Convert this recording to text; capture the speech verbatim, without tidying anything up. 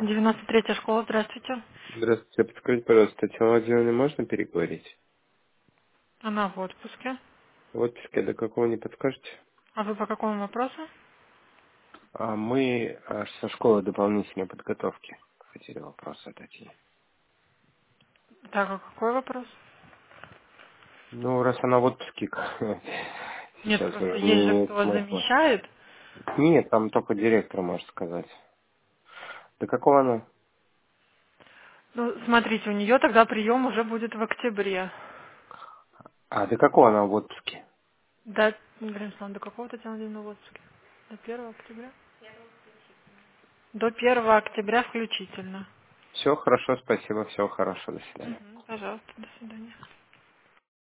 девяносто третья школа, здравствуйте. Здравствуйте, подскажите, пожалуйста, Татьяна Владимировна, можно переговорить? Она в отпуске. В отпуске до какого не подскажете? А вы по какому вопросу? А мы а, со школы дополнительной подготовки хотели вопрос задать ей. Так, а какой вопрос? Ну, раз она в отпуске, Нет, сейчас просто уже не есть же, имеет кто вас смысла. замещает. Нет, там только директор может сказать. До какого она? Ну, смотрите, у нее тогда прием уже будет в октябре. А, до какого она в отпуске? До, Игорь Александрович, до какого Татьяна Владимировна в отпуске? До первого октября? До первого октября включительно. Все хорошо, спасибо, всего хорошего, до свидания. Мгм, пожалуйста, до свидания.